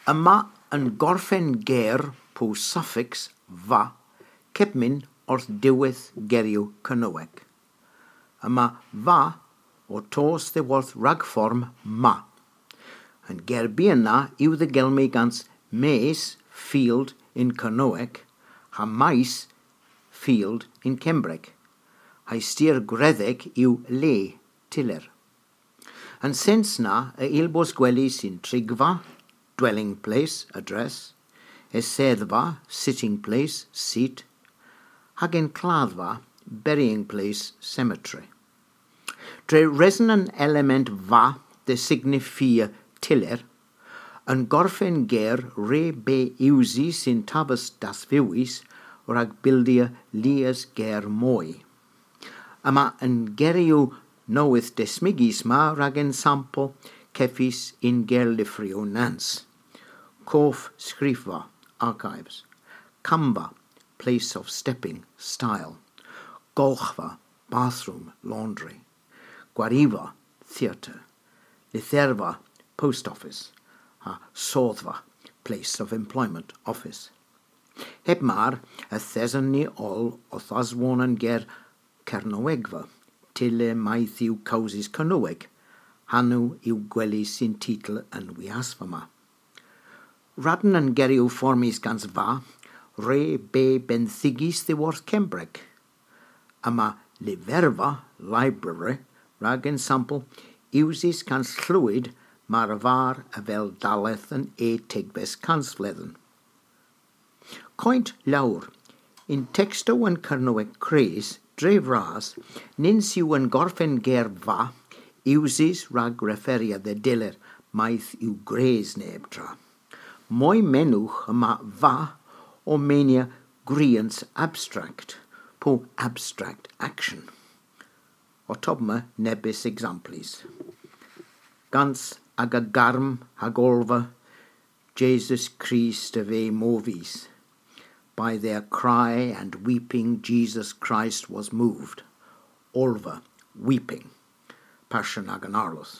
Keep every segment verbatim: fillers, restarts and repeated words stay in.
Yma yn gorffen ger po suffix va, cepmin wrth diwedd geriw cynyweg. Yma va o tos ddiwrth ragfform ma. Yn gerbi yna yw ddigelmi gans mes, field in cynyweg, ha mais, field in Cembreg. Hai styr greddeg yw le, tiler. Yn sens na, y ilbos gwely sy'n trigfa, dwelling place, address, eseddfa, sitting place, seat, hag yn claddfa, burying place, cemetery. Dre resonant element va de signifia tiller, yn gorffen ger re be iwsi sy'n tabas das fiwis rag bildia lias ger moi. Yma yn geriw nowydd desmigis ma rag yn sample ceffis in ger lifrio nans. Corf sgrifva, archives. Camba, place of stepping, style. Golchva, bathroom, laundry. Gwariva, theatre. Litherva, post office. A soddva, place of employment, office. Heb mar, y thesyn ni ol o thaswon yn ger cernowegfa, tyle maith yw cawsis cynweg, hanw yw gwely sy'n titl yn wiasfa ma. Radyn yn geriw fformis gans fa, re be benthigis ddiwrth Cembreg. Yma liferfa, library, rag yn sample, iwsis gans llwyd mar far y fel daleth yn e tegbes cansfledden. Coint lawr, in texto yn cyrnweg cres, dref ras, nins yw yn gorffen ger fa, iwsis rag referia de diler, maith yw gres neb tra. Moi menwch yma fa o mania grians abstract, po abstract action. O tobma nebys examples. Gans ag a garm hag olfa, Jesus Christ of e movies. By their cry and weeping, Jesus Christ was moved. Olva, weeping. Passion ag an arlos.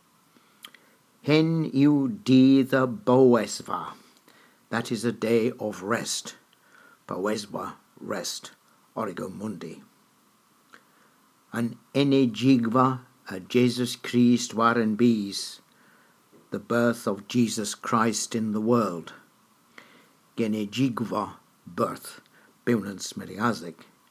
Hen yw dydd y bowesfa. That is a day of rest. Bowesfa, rest. Origo mundi. An enegigva, a Jesus Christ war en bees. The birth of Jesus Christ in the world. Genegigva, birth, bewnans meriazig.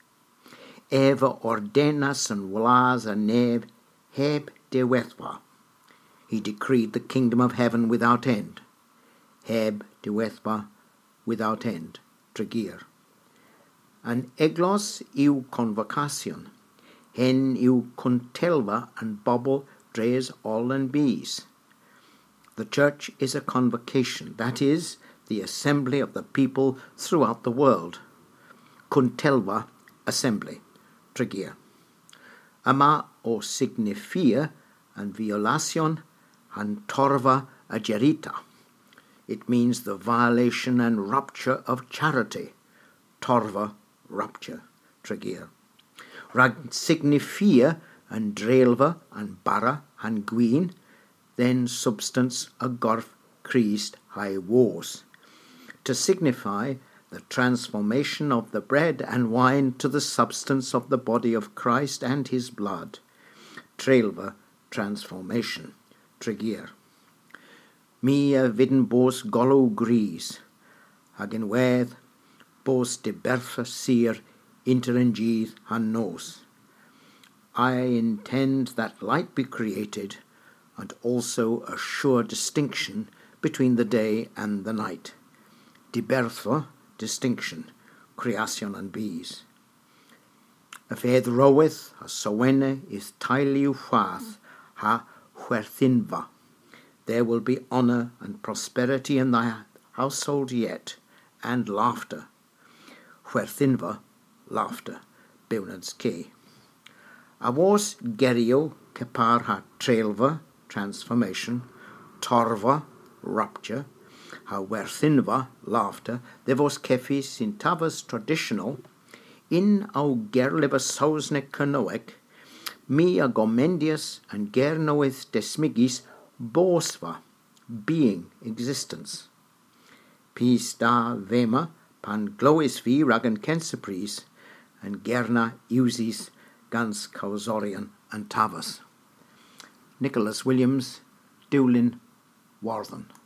Eva ordenas and wlas a neb heb dewethwa. He decreed the kingdom of heaven without end. Heb dewethwa, without end, tregir. An eglos yw convocation. Hen yw contelva and bobble dres all and bees. The church is a convocation, that is, the assembly of the people throughout the world. Contelva, assembly, tregir. Ama o signifia and violation and torva agerita. It means the violation and rupture of charity. Torva, rupture, tregir. Rag signifia and dreilva and bara and gwyn, then substance a gorf Christ high wars. To signify the transformation of the bread and wine to the substance of the body of Christ and his blood. Treilva, transformation, tregir. Mi a vidden bos gollow gries, hag in wedd, bos de bertha sir interengydd han nos. I intend that light be created, and also a sure distinction between the day and the night. Diberthfa, distinction, creation and bees. A fedd roweth, a sowene is tailiw fath, ha huerthinva. There will be honour and prosperity in thy household yet, and laughter. Huerthinva, laughter, bewnans ke. A was gerio kepar ha treilva, transformation, torva, rupture, ha werthinva, laughter, there was kefis in tavas traditional, in au gerliba sausne canoec, mi a gomendius and gernoeth desmigis bosva, being, existence. Pys da vema pan glywys fi rag yn Kensapris yn gerna iwsis gans Cawsorion and Tafas. Nicholas Williams, Dewlin, Warden.